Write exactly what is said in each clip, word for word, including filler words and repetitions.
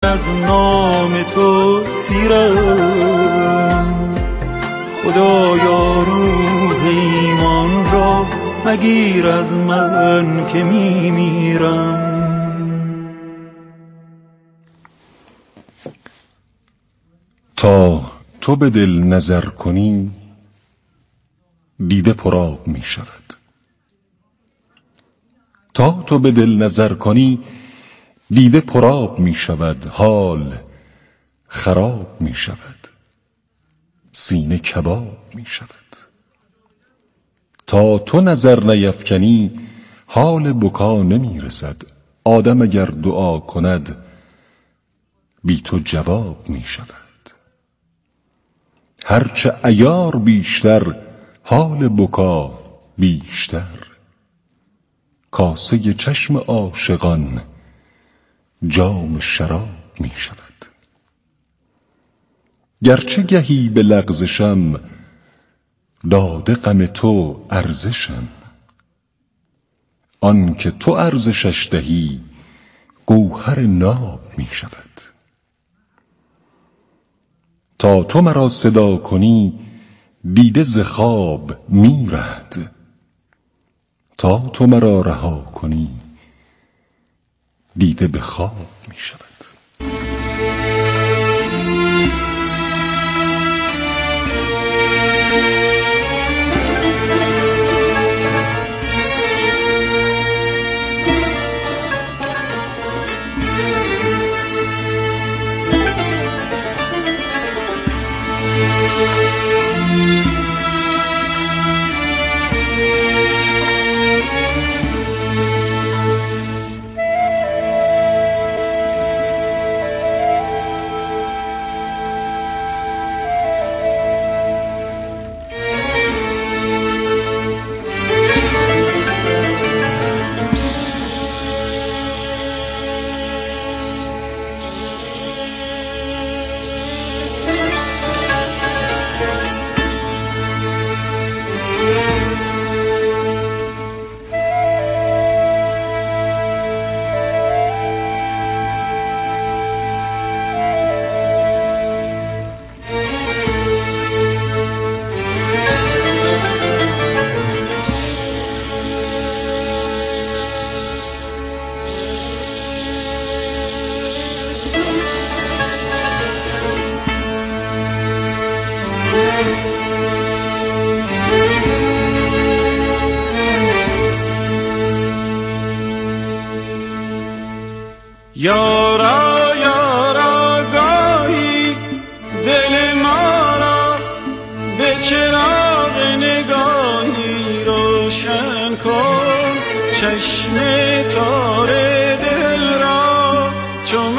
از نام تو سیرم. خدایا روح ایمان را مگیر از من که می میرم. تا تو به دل نظر کنی دیده پرآب می شود. تا تو به دل نظر کنی دیده پرآب می شود. حال خراب می شود، سینه کباب می شود. تا تو نظر نیفکنی حال بکا نمی رسد. آدم اگر دعا کند بی تو جواب می شود. هرچه عیار بیشتر حال بکا بیشتر. کاسه چشم عاشقان جام شراب می شود. گرچه گهی به لغزشم داده غم تو ارزشم. آن که تو ارزشش دهی گوهر ناب می شود. تا تو مرا صدا کنی دیده ز خواب می رهد. تا تو مرا رها کنی دیده به خواب می شود. یارا یارا گاهی دل ما را به چراغ نگاهی روشن کن. چشم تار دل را چو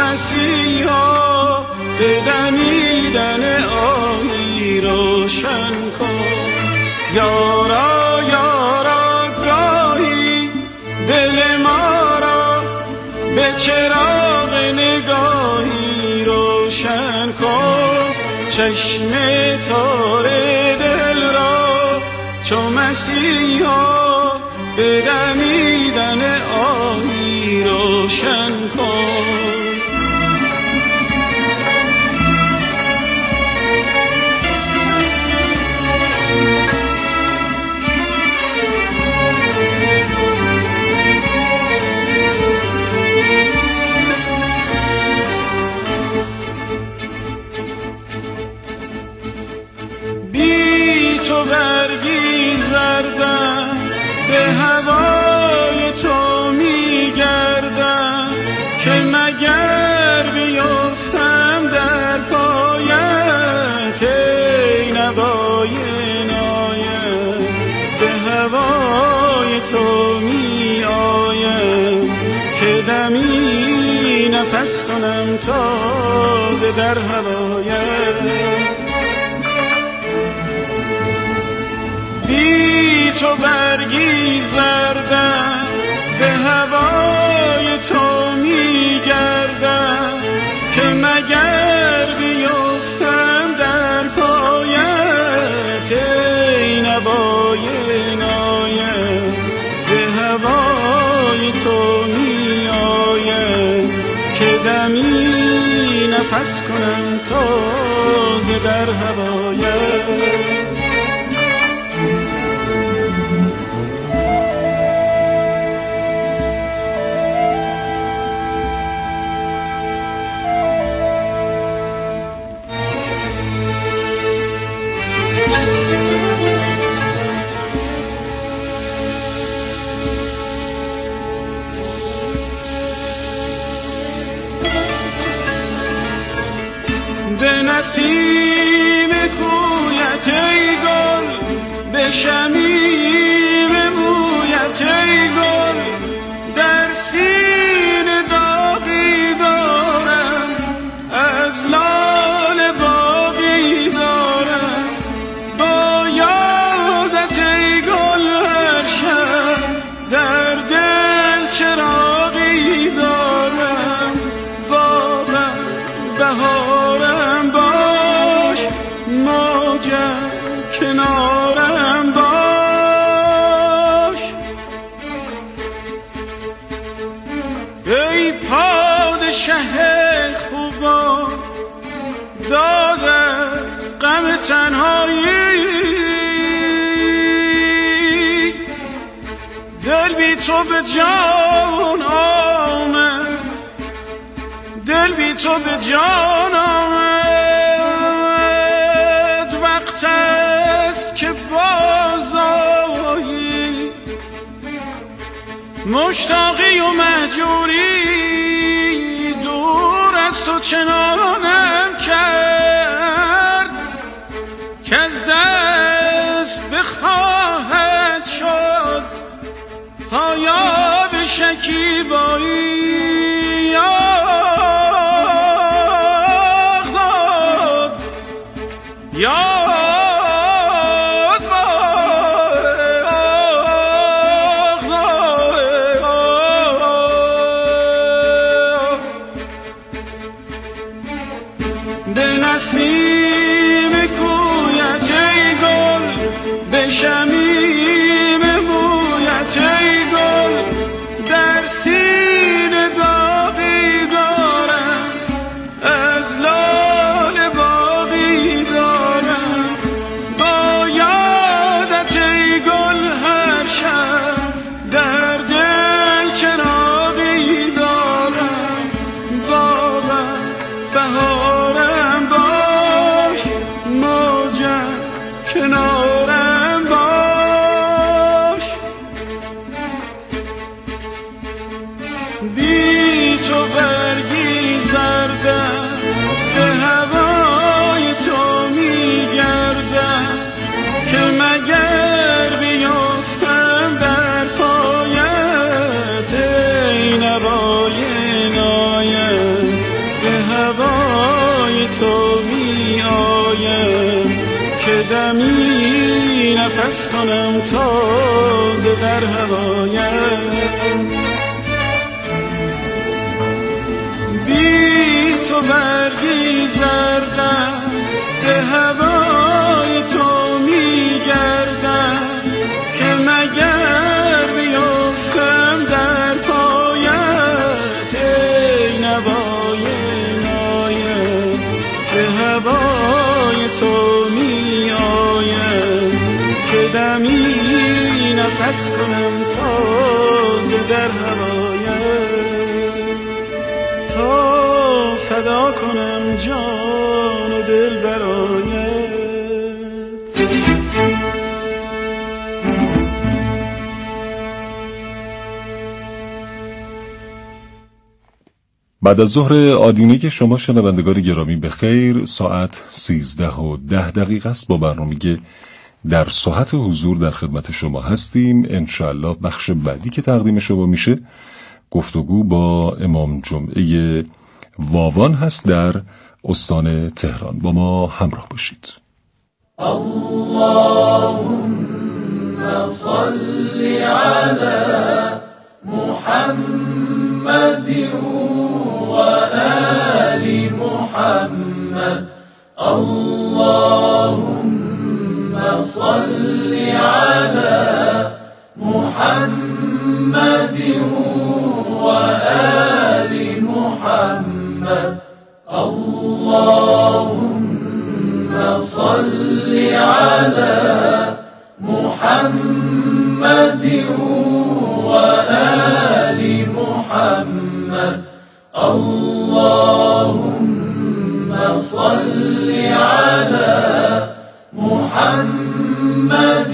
مسیحا به دمیدن آهی روشن کن. یارا یارا گاهی دل ما را به چراغ نگاهی روشن کن. چشم تار دل را چو مسیحا به دمیدن آهی روشن کن. تو برگی زردم به هوای تو میگردم که مگر بیفتم در پایت ای نوای نایم. به هوای تو می آیم که دمی نفس کنم تازه در هوایت. بی تو برگی زردم به هوای تو میگردم که مگر بیفتم در پایت ای نوای نایم. به هوای تو می آیم که دمی نفس کنم تازه در هوایت. به نسیم کویت ای گل، به شمیم مویت ای گل، در سینه داغی دارم، از لاله باغی دارم، با یادت ای گل هر شب در دل چراغی دارم. باغم بهارم باش، موجم کنارم باش. ای پادشه خوبان داد از غم تنهایی، دل بی تو به جان آمد، دل بی تو به جان آمد. وقت است که بازآیی، مشتاقی و مهجوری دور از تو چنانم کرد که از دست بخواهد شد پایا به شکیبایی. یاد به نسیم کویت ای گل، به شمیم مویت ای گل، در سینه داغی دارم، از لاله باغی دارم، با یادت ای گل هر شب در دل چراغی دارم. باغم بهارم باش، موجم کنارم باش. بی تو برگی زردم، به هوای تو میگردم، که مگر بیفتم در پایت ای نوای نایم. به هوای تو می آیم که دمی نفس کنم تازه در هوایت. بی تو برگی زردم، به هوای تو میگردم، که مگر بیفتم در پایت ای نوای نایم. به هوای تو می آیم که دمی نفس کنم تازه در هوایت، تا فدا کنم جان و دل برایت. بعد از ظهر آدینه شما شنوندگان گرامی به خیر. ساعت سیزده و ده دقیقه است. با برنامه در ساعت حضور در خدمت شما هستیم. انشاءالله بخش بعدی که تقدیم شما میشه گفتگو با امام جمعه واوان هست در استان تهران. با ما همراه باشید. اللهم صل علی محمد و آل محمد. اللهم صل علی محمد و آل محمد. اللهم صل على محمد وآل محمد اللهم صل على محمد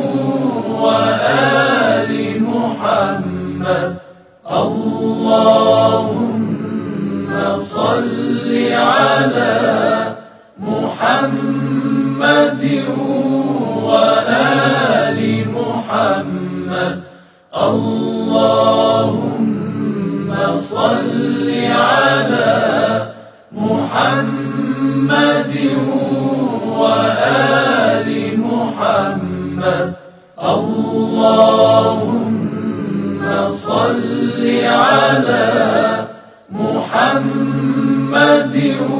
وآل محمد اللهم صل على محمد وآل محمد اللهم صل على محمد وآل محمد اللهم صل على محمد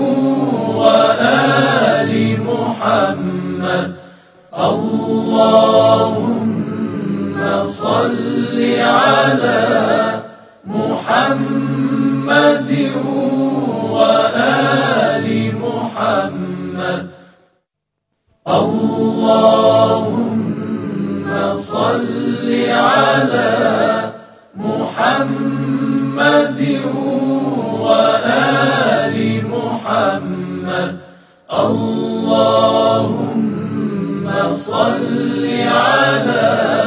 وآل محمد اللهم صل على محمد وآل محمد اللهم صل على محمد وآل محمد اللهم صل على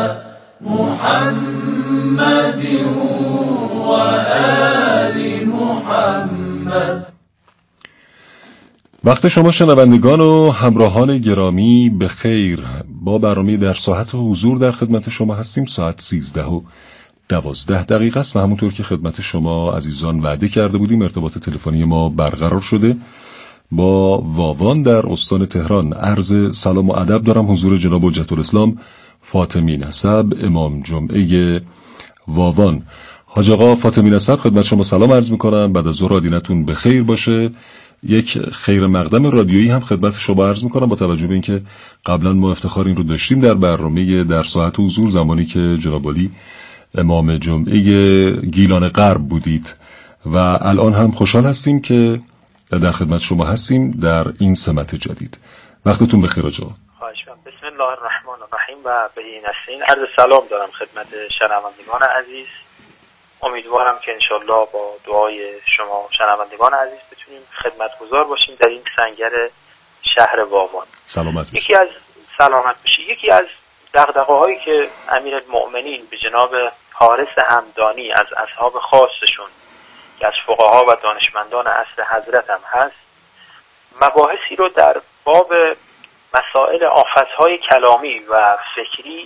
محمد وآل محمد. وقت شما شنوندگان و همراهان گرامی به خیر. با برنامه در ساعت و حضور در خدمت شما هستیم. ساعت سیزده و دوازده دقیقه است و همونطور که خدمت شما عزیزان وعده کرده بودیم ارتباط تلفنی ما برقرار شده. با واوان در استان تهران عرض سلام و ادب دارم حضور جناب حجت الاسلام فاطمی نسب امام جمعه واوان. حاج آقا فاطمی نسب خدمت شما سلام عرض میکنم. بعد از ظهر دینتون به خیر باشه. یک خیر مقدم رادیویی هم خدمت شما عرض میکنم با توجه به اینکه قبلا ما افتخار این رو داشتیم در برنامه در ساعت حضور زمانی که جناب علی امام جمعه گیلان غرب بودید و الان هم خوشحال هستیم که در خدمت شما هستیم در این سمت جدید. وقتتون بخیر آقا. خواهش می‌کنم. بسم الله الرحمن الرحیم و به این نستعین. عرض سلام دارم خدمت شنوندگان عزیز. امیدوارم که انشالله با دعای شما شنوندگان عزیز بتونیم خدمتگزار باشیم در این سنگر شهر واوان. سلامت باشید. یکی از سلامت باشید. یکی از دغدغه‌هایی که امیرالمؤمنین به جناب حارث همدانی از اصحاب خاصشون که از فقها و دانشمندان عصر حضرت هم هست، مباحثی رو در باب مسائل آفت‌های کلامی و فکری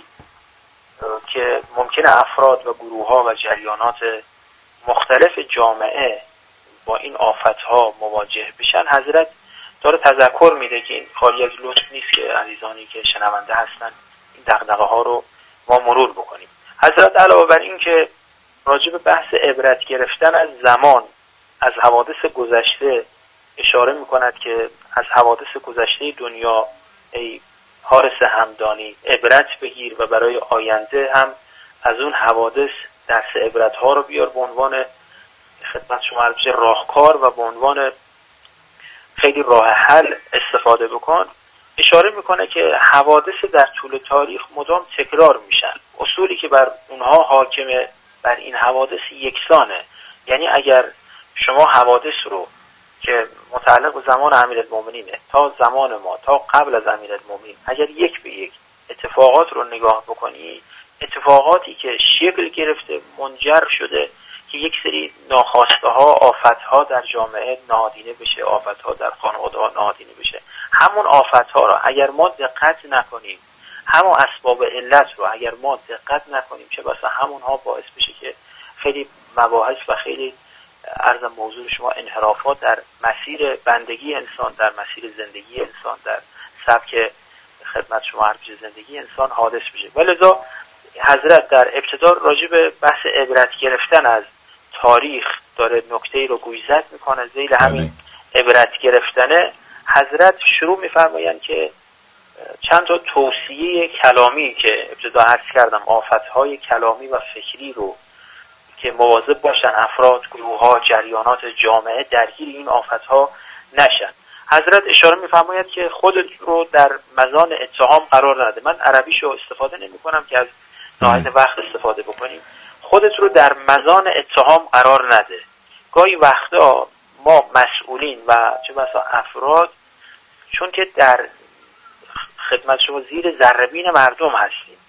که ممکنه افراد و گروه‌ها و جریانات مختلف جامعه با این آفت‌ها مواجه بشن، حضرت داره تذکر میده که این خالی از لطف نیست که عزیزانی که شنونده هستن این دغدغه‌ها رو ما مرور بکنیم. حضرت علاوه بر این که راجع به بحث عبرت گرفتن از زمان، از حوادث گذشته اشاره میکند که از حوادث گذشته دنیا ای حارث همدانی عبرت بگیر و برای آینده هم از اون حوادث درس عبرت ها رو بیار به عنوان خدمت شما عرض راهکار و به عنوان خیلی راه حل استفاده بکن. اشاره میکنه که حوادث در طول تاریخ مدام تکرار میشن. اصولی که بر اونها حاکمه بر این حوادث یکسانه. یعنی اگر شما حوادث رو که متعلق به زمان امیرالمومنینه تا زمان ما تا قبل از امیرالمومنین اگر یک به یک اتفاقات رو نگاه بکنی، اتفاقاتی که شکل گرفته منجر شده که یک سری ناخواسته ها، آفت ها در جامعه نهادینه بشه، آفت ها در خانواده ها نهادینه بشه، همون آفت ها رو اگر ما دقت نکنیم، همون اسباب علت رو اگر ما دقت نکنیم، چه بسا همون ها باعث بشه که خیلی مباحث و خیلی عرض موضوع شما انحرافات در مسیر بندگی انسان، در مسیر زندگی انسان، در سبک خدمت شما عرض زندگی انسان حادث بشه. ولذا حضرت در ابتدا راجع به بحث عبرت گرفتن از تاریخ داره نکته‌ای رو گویزد میکنه. ذیل همین عبرت گرفتنه حضرت شروع میفرمایند که چند تا توصیه کلامی که ابتدا عرض کردم، آفت‌های کلامی و فکری رو که مواظب باشن افراد، گروه ها، جریانات جامعه درگیر این آفت ها نشن. حضرت اشاره می‌فرماید که خودت رو در مزان اتهام قرار نده. من عربیشو استفاده نمی‌کنم که از نهایت وقت استفاده بکنیم. خودت رو در مزان اتهام قرار نده. گاهی وقتا ما مسئولین و چه بسا افراد، چون که در خدمت شما زیر ذره‌بین مردم هستیم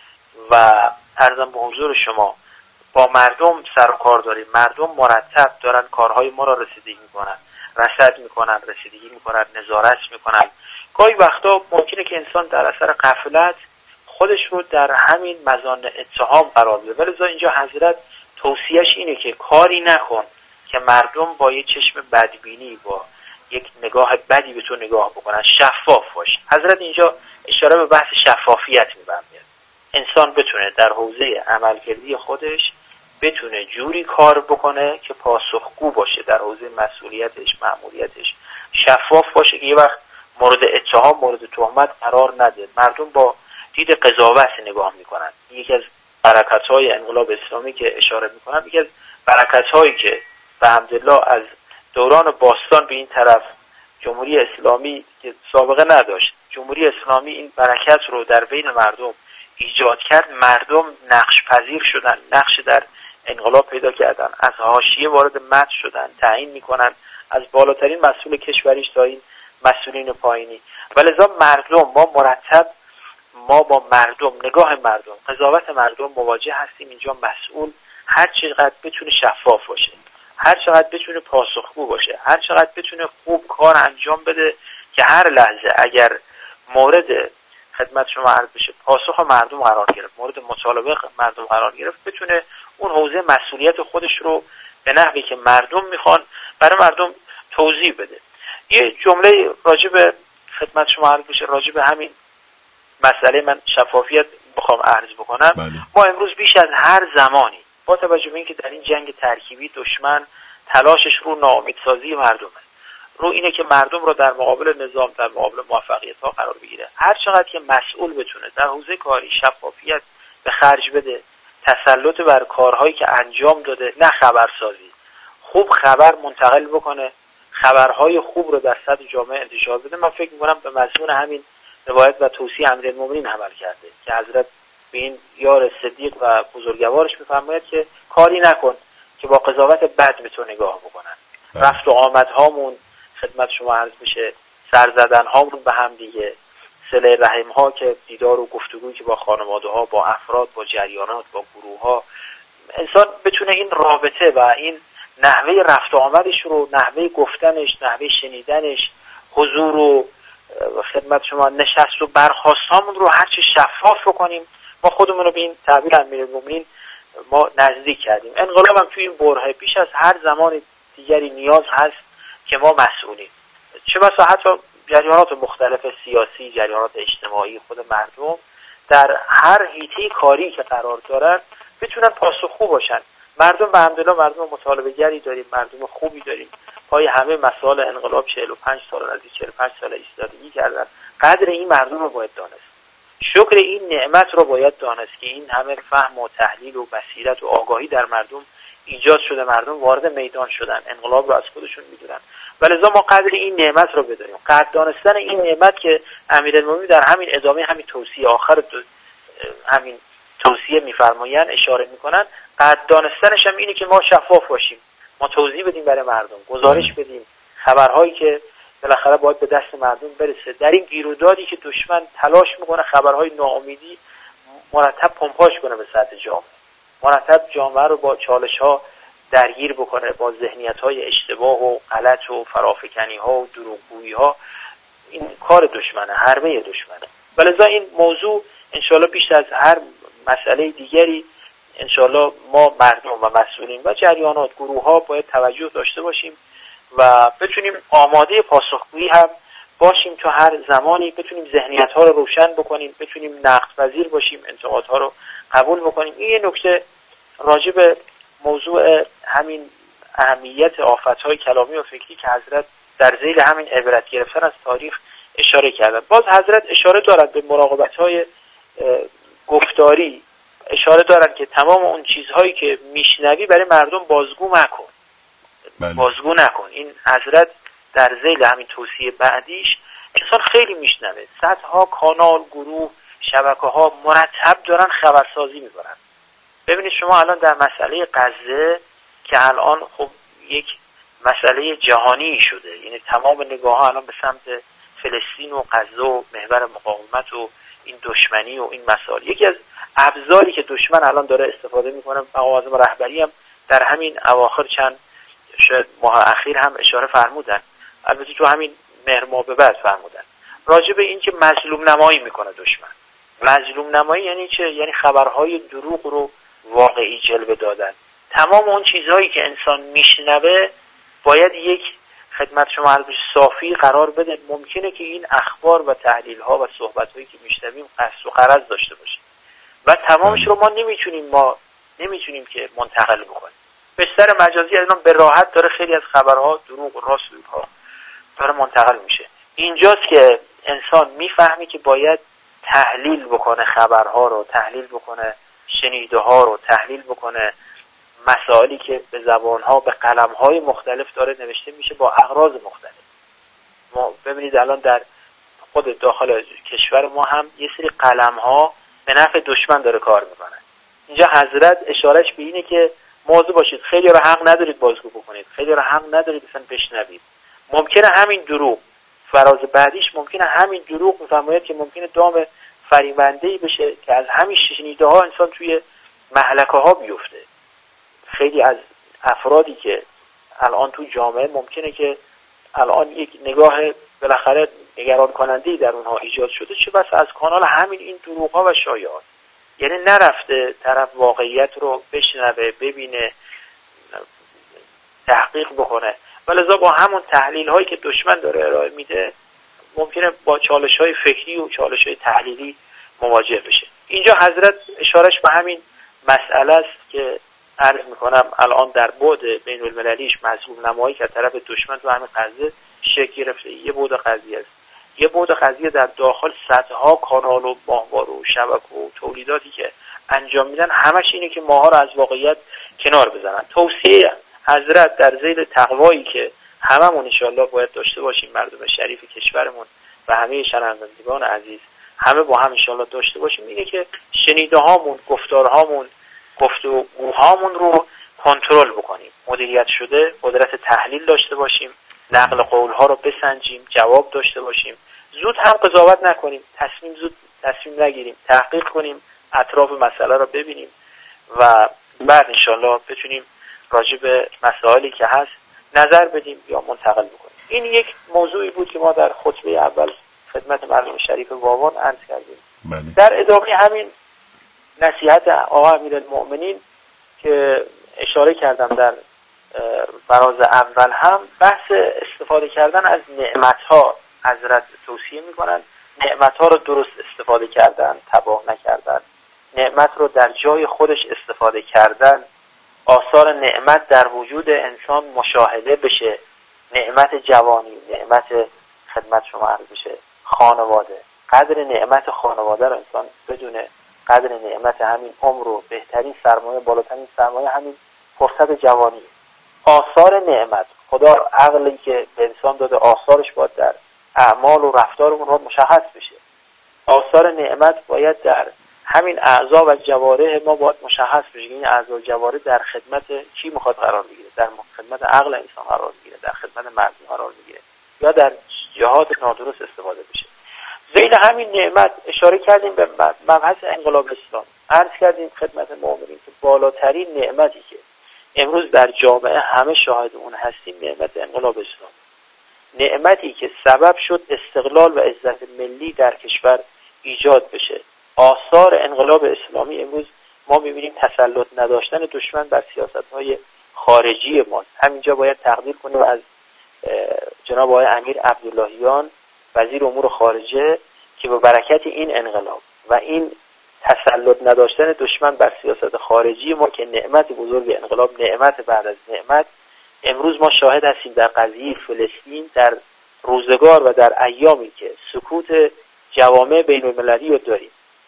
و عرضم به حضور شما با مردم سر و کار داریم، مردم مرتب دارن کارهای ما را رسیدگی میکنن، رصد میکنن، رسیدگی میکنن، نظارت میکنن. گاهی وقتا ممکنه که انسان در اثر غفلت خودش رو در همین مزان اتهام قرار بده. ولی اینجا حضرت توصیهش اینه که کاری نکن که مردم با یک چشم بدبینی، با یک نگاه بدی به تو نگاه بکنن. شفاف باش. حضرت اینجا اشاره به بحث شفافیت می‌فرماید. انسان بتونه در حوزه عملکردی خودش بتونه جوری کار بکنه که پاسخگو باشه در حوزه مسئولیتش، مأموریتش، شفاف باشه که یه وقت مورد اتهام، مورد تهمت قرار نده. مردم با دید قضاوت نگاه میکنن. یکی از برکت‌های انقلاب اسلامی که اشاره میکنم، یکی از برکت‌هایی که به حمدالله از دوران باستان به این طرف جمهوری اسلامی که سابقه نداشت، جمهوری اسلامی این برکت رو در بین مردم ایجاد کرد. مردم نقش پذیر شدن، نقش در انقلاب پیدا کردن، از حاشیه وارد متن شدن، تعیین میکنن از بالاترین مسئول کشوریش تا این مسئولین پایینی. ولذا مردم، ما مرتب ما با مردم، نگاه مردم، قضاوت مردم مواجه هستیم. اینجا مسئول هر چقدر بتونه شفاف باشه، هر چقدر بتونه پاسخگو باشه، هر چقدر بتونه خوب کار انجام بده که هر لحظه اگر مورد خدمت شما عرض بشه پاسخ مردم قرار گرفت، مورد مطالبه مردم قرار گرفت، بتونه اون حوزه مسئولیت خودش رو به نحوی که مردم میخوان برای مردم توضیح بده. یه جمله راجع به خدمت شما عرض بشه راجع به همین مسئله من شفافیت بخوام عرض بکنم. بله. ما امروز بیش از هر زمانی با توجه به اینکه در این جنگ ترکیبی دشمن تلاشش رو ناامیدسازی مردمه، رو اینه که مردم رو در مقابل نظام، در مقابل موفقیت ها قرار بگیره. هر چقدر که مسئول بتونه در حوزه کاری شفافیت به خرج بده، تسلط بر کارهایی که انجام داده، نه خبرسازی، خوب خبر منتقل بکنه، خبرهای خوب رو در سطح جامعه انتشار بده. من فکر می‌کنم به مضمون همین روایت و توصیه امیرالمومنین عمل کرده که حضرت به این یار صدیق و بزرگوارش می‌فرماید که کاری نکن که با قضاوت بد به تو نگاه بکنن. رفت و آمدهامون خدمت شما عرض میشه، سر زدن هامون به هم دیگه، صله رحم ها که دیدار و گفتگویی که با خانواده ها، با افراد، با جریانات، با گروه ها، انسان بتونه این رابطه و این نحوه رفت و آمدش رو، نحوه گفتنش، نحوه شنیدنش، حضور و خدمت شما نشست و برخاست هامون رو هرچی شفاف بکنیم. ما خودمون رو به این تعبیر امیرالمومنین ما نزدیک کردیم. انقلاب هم توی این برهه بیش از هر زمان دیگری نیاز هست که ما مسئولیم، چه بسا حتی جریانات مختلف سیاسی، جریانات اجتماعی، خود مردم در هر حیطه کاری که قرار دارن بتونن پاسخگو باشن. مردم به حمدالله مردم مطالبه گری داریم، مردم خوبی داریم، پای همه مسائل انقلاب چهل و پنج سال نزدیک چهل و پنج سال ایستادگی کردن. قدر این مردم رو باید دانست، شکر این نعمت رو باید دانست که این همه فهم و تحلیل و بصیرت و آگاهی در مردم ایجاد شده، مردم وارد میدان شدن، انقلاب رو از خودشون میدونن. ولذا ما قدر این نعمت رو بدونیم. قدر دانستن این نعمت که امیرالمومنین در همین ادامه همین توصیه آخر همین توصیه میفرمایند اشاره میکنن، قدر دانستنش هم اینه که ما شفاف باشیم، ما توضیح بدیم برای مردم، گزارش بدیم خبرهایی که بالاخره باید به دست مردم برسه. در این گیرودادی که دشمن تلاش میکنه خبرهای ناامیدی مرتب پمپاژ کنه به سطح جامعه، مرتب جامعه رو با چالش ها درگیر بکنه، با ذهنیت های اشتباه و غلط و فرافکنی ها و دروغگویی ها. این کار دشمنه، حربه دشمنه. ولذا این موضوع انشالله بیش از هر مسئله دیگری انشالله ما مردم و مسئولین و جریانات، گروه ها باید توجه داشته باشیم و بتونیم آماده پاسخگویی هم باشیم. تو هر زمانی بتونیم ذهنیت ها رو روشن بکنیم، بتونیم نقد پذیر باشیم، انتقادها رو قبول بکنیم. این یه نکته راجع به موضوع همین اهمیت آفت‌های کلامی و فکری که حضرت در ذیل همین عبرت گرفتن از تاریخ اشاره کردن. باز حضرت اشاره دارد به مراقبت‌های گفتاری اشاره دارن که تمام اون چیزهایی که میشنوی برای مردم بازگو مکن. بله. بازگو نکن. این حضرت در ذیل همین توصیه بعدیش انسان خیلی میشنوه، صدها کانال، گروه، شبکه ها مرتب دارن خبرسازی میکنن. ببینید شما الان در مسئله غزه که الان خب یک مسئله جهانی شده، یعنی تمام نگاه ها الان به سمت فلسطین و غزه و محور مقاومت و این دشمنی و این مسائل. یکی از ابزاری که دشمن الان داره استفاده میکنه، مقام رهبری هم در همین اواخر چند شاید ماه اخیر هم اشاره فرمودن، البته تو همین مهر ماه به بعد فرمودن، راجع به این که مظلوم نمایی میکنه دشمن. مظلوم نمایی یعنی چه؟ یعنی خبرهای دروغ رو واقعی جلوه دادن. تمام اون چیزهایی که انسان میشنوه باید یک خدمت شما البته صافی قرار بده. ممکنه که این اخبار و تحلیل ها و صحبت هایی که میشنویم قصد و غرض داشته باشه و تمامش رو ما نمیتونیم ما نمیتونیم که منتقل بکنیم. بستر مجازی الان به راحت داره خیلی از خبرها دروغ و راست ها داره منتقل میشه. اینجاست که انسان میفهمی که باید تحلیل بکنه، خبرها رو تحلیل بکنه، شنیده ها رو تحلیل بکنه، مسائلی که به زبانها به قلمهای مختلف داره نوشته میشه با اغراض مختلف. ما ببینید الان در خود داخل کشور ما هم یه سری قلمها به نفع دشمن داره کار میکنه. اینجا حضرت اشارش به اینه که موضوع باشید، خیلی را حق ندارید بازگو بکنید، خیلی را حق ندارید اصلا بشنوید. ممکنه همین دروغ، فراز بعدیش ممکنه همین دروغ میفرماید که ممکنه دام فریبنده‌ای بشه که از همین شنیده ها انسان توی مهلکه ها بیفته. خیلی از افرادی که الان تو جامعه ممکنه که الان یک نگاه بالاخره نگران کننده‌ای در اونها ایجاد شده، چه بس از کانال همین این دروغ ها و شایعات. یعنی نرفته طرف واقعیت رو بشنوه، ببینه، تحقیق بکنه، ولذا با همون تحلیل هایی که دشمن داره ارائه میده ممکنه با چالش های فکری و چالش های تحلیلی مواجه بشه. اینجا حضرت اشارش به همین مسئله است که عرض میکنم الان در بعد بین المللیش مظلوم نمایی که طرف دشمن تو همین قضیه شکل گرفته. یه بعد قضیه است. یه بعد قضیه در داخل صدها کانال و ماهواره و شبکه و تولیداتی که انجام میدن همش اینه که ماها رو از واقعیت کنار بزنن. توصیه حضرت در ذیل تقوایی که هممون انشالله باید داشته باشیم، مردم شریف کشورمون و همه شنوندگان عزیز همه با هم انشالله داشته باشیم، اینه که شنیده هامون، گفتارهامون، گفتگوهامون رو کنترل بکنیم، مدیریت شده، قدرت تحلیل داشته باشیم، نقل قول ها رو بسنجیم، جواب داشته باشیم، زود هم قضاوت نکنیم، تصمیم زود تصمیم نگیریم، تحقیق کنیم، اطراف مسئله رو ببینیم و بعد انشالله بتونیم راجع به مسائلی که هست نظر بدیم یا منتقل بکنیم. این یک موضوعی بود که ما در خطبه اول خدمت مردم شریف واوان عرض کردیم. بله. در ادامه همین نصیحت آقا امیرالمؤمنین که اشاره کردم در فراز اول هم بحث استفاده کردن از نعمت‌ها حضرت توصیه می‌کنن. نعمت‌ها رو درست استفاده کردن، تباه نکردن، نعمت رو در جای خودش استفاده کردن، آثار نعمت در وجود انسان مشاهده بشه، نعمت جوانی، نعمت خدمت شما عرض بشه، خانواده، قدر نعمت خانواده رو انسان بدونه، قدر نعمت همین عمر و بهترین سرمایه، بالاترین سرمایه همین فرصت جوانی. آثار نعمت، خدا عقلی که به انسان داده آثارش باید در اعمال و رفتار اونها مشخص بشه. آثار نعمت باید در همین اعضا و جوارح ما باید مشخص بشه. این اعضا و جوارح در خدمت کی میخواد قرار بگیره؟ در خدمت عقل انسان قرار بگیره، در خدمت مردم قرار بگیره، یا در جهات نادرست استفاده بشه. ذیل همین نعمت اشاره کردیم به مبحث انقلاب اسلام. عرض کردیم خدمت مؤمنین که بالاترین نعمتی که امروز در جامعه همه شاهد اون هستیم نعمت انقلاب اسلام. نعمتی که سبب شد استقلال و عزت ملی در کشور ایجاد بشه. آثار انقلاب اسلامی امروز ما می‌بینیم تسلط نداشتن دشمن بر سیاست‌های خارجی ماست. همینجا باید تقدیر کنیم از جناب آقای امیر عبداللهیان وزیر امور خارجه که با برکت این انقلاب و این تسلط نداشتن دشمن بر سیاست خارجی ما که نعمت بزرگ انقلاب، نعمت بعد از نعمت، امروز ما شاهد هستیم در قضیه فلسطین، در روزگار و در ایامی که سکوت جوامع بین المللی رو داریم.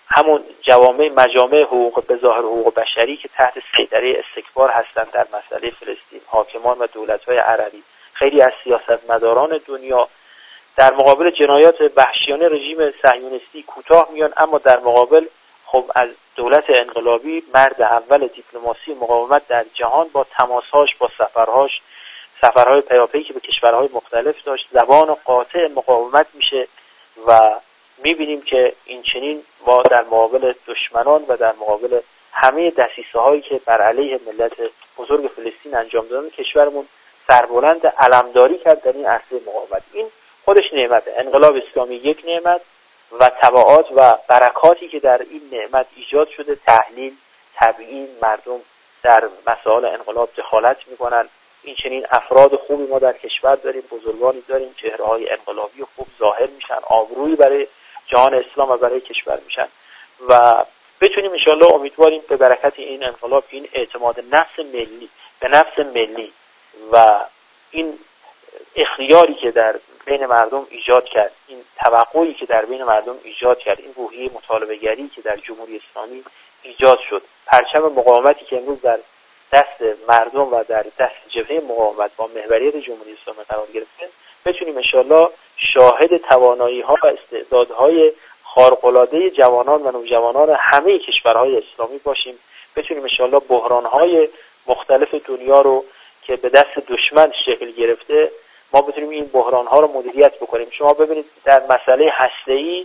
همون جوامع مجامع حقوق به ظاهر حقوق بشری که تحت سیطره استکبار هستند در مسئله فلسطین، حاکمان و دولت‌های عربی، خیلی از سیاستمداران دنیا در مقابل جنایات وحشیانه رژیم صهیونیستی کوتاه میان، اما در مقابل خب از دولت انقلابی مرد اول دیپلماسی مقاومت در جهان با تماسهاش با سفرهاش سفرهای پیاپی که به کشورهای مختلف داشت زبان قاطع مقاومت میشه و میبینیم که این چنین ما در مقابل دشمنان و در مقابل همه دسیسه هایی که بر علیه ملت بزرگ فلسطین انجام دادن کشورمون سربلند علمداری کرد در این عرصه مقاومت. این خودش نعمته. انقلاب اسلامی یک نعمت و تبعات و برکاتی که در این نعمت ایجاد شده، تحلیل طبیعی مردم در مسائل انقلاب دخالت میکنن. این چنین افراد خوبی ما در کشور داریم، بزرگانی داریم، چهره‌های انقلابی خوب ظاهر میشن، آبرویی برای جهان اسلام و برای کشور میشن و بتونیم انشالله امیدواریم به برکت این انقلاب این اعتماد نفس ملی به نفس ملی و این اختیاری که در بین مردم ایجاد کرد، این توقعی که در بین مردم ایجاد کرد، این روحیه مطالبه‌گری که در جمهوری اسلامی ایجاد شد، پرچم مقاومتی که امروز در دست مردم و در دست جبهه مقاومت با محوریت جمهوری اسلامی قرار گرفته، بتونیم انشالله شاهد توانایی‌ها و استعدادهای خارق‌العاده جوانان و نوجوانان همه کشورهای اسلامی باشیم. بتونیم انشالله بحران‌های مختلف دنیا رو که به دست دشمن شکل گرفته ما بتونیم این بحران‌ها رو مدیریت بکنیم. شما ببینید در مسئله هسته‌ای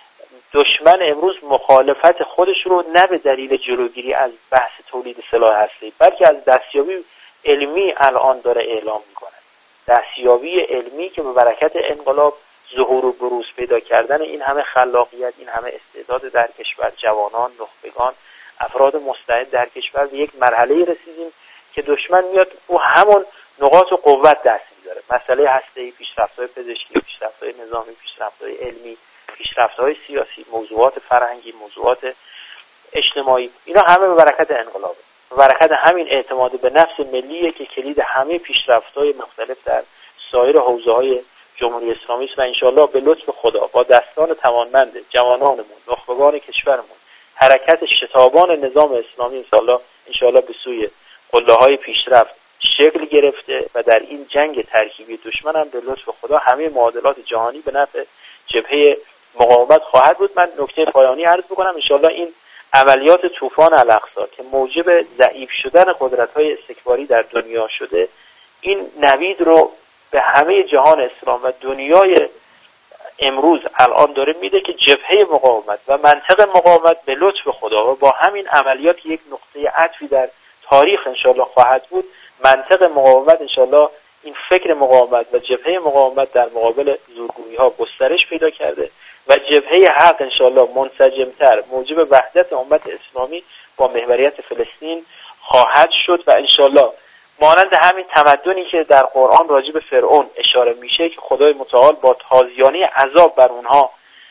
دشمن امروز مخالفت خودش رو نه به دلیل جلوگیری از بحث تولید سلاح هسته‌ای بلکه از دستیابی علمی الان داره اعلام میکنه. دستیابی علمی که به برکت انقلاب ظهور و بروز پیدا کردن این همه خلاقیت، این همه استعداد در کشور، جوانان، نخبگان، افراد مستعد در کشور به یک مرحله رسیدیم که دشمن میاد او همون نقاط و قوت دست می‌ذاره. مسئله هسته‌ای، پیشرفت‌های پزشکی، پیشرفت‌های نظامی، پیشرفت‌های علمی، پیشرفت‌های سیاسی، موضوعات فرهنگی، موضوعات اجتماعی، اینا همه به برکت انقلابه. به برکت همین اعتماد به نفس ملیه که کلید همه پیشرفت‌های مختلف در سایر حوزه‌های جمهوری اسلامی است و انشالله به لطف خدا با دستان توانمند جوانانمون، نخبگان کشورمون، حرکت شتابان نظام اسلامی انشالله انشالله به سوی قله‌های پیشرفت شکل گرفته و در این جنگ ترکیبی دشمن هم به لطف خدا همه معادلات جهانی به نفع جبهه مقاومت خواهد بود. من نکته پایانی عرض بکنم، انشالله این عملیات طوفان الاقصی که موجب ضعیف شدن قدرت‌های استکباری در دنیا شده، این نوید رو به همه جهان اسلام و دنیای امروز الان داره میده که جبهه مقاومت و منطق مقاومت به لطف خدا و با همین عملیات یک نقطه عطفی در تاریخ انشالله خواهد بود. منطق مقاومت انشالله این فکر مقاومت و جبهه مقاومت در مقابل زورگویی ها گسترش پیدا کرده و جبهه حق انشالله منسجمتر موجب وحدت امت اسلامی با محوریت فلسطین خواهد شد و انشالله مانند همین تمدنی که در قرآن راجع به فرعون اشاره میشه که خدای متعال با تازیانه عذاب بر اونها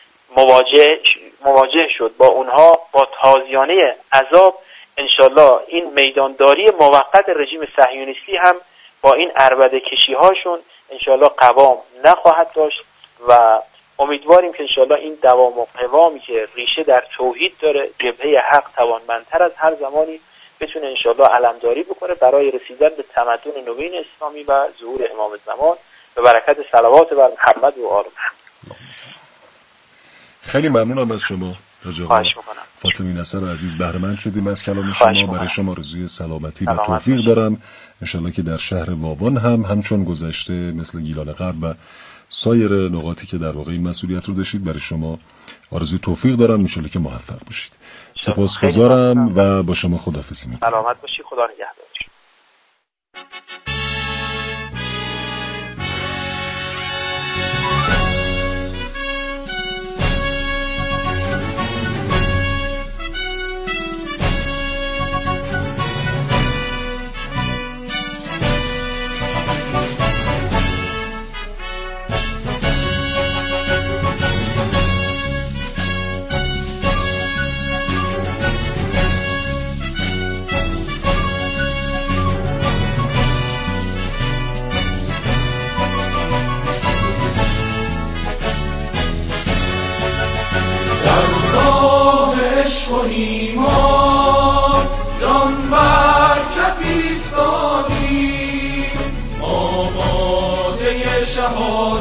مواجه مواجه شد، با اونها با تازیانه عذاب انشالله این میدانداری موقت رژیم صهیونیستی هم با این عربده کشی هاشون انشالله قوام نخواهد داشت و امیدواریم که انشالله این دوام و قوامی که ریشه در توحید داره، جبهه حق توانمندتر از هر زمانی بتونه انشالله علمداری بکنه برای رسیدن به تمدن نوین اسلامی و ظهور امام زمان به برکت صلوات بر محمد و آل محمد. خیلی ممنونم از شما حاج آقا فاطمی نصر عزیز، بهره مند شدیم از کلام شما. برای شما آرزوی سلامتی و توفیق دارم. انشالله که در شهر واوان هم همچون گذشته مثل گیلان غرب و سایر نقاطی که در واقع این مسئولیت رو داشتید برای شما آرزوی توفیق دارم. انشالله که موفق باشید. سپاسگزارم و با شما خداحافظی می‌کنم. سلامت باشی. خدا نگهدارت.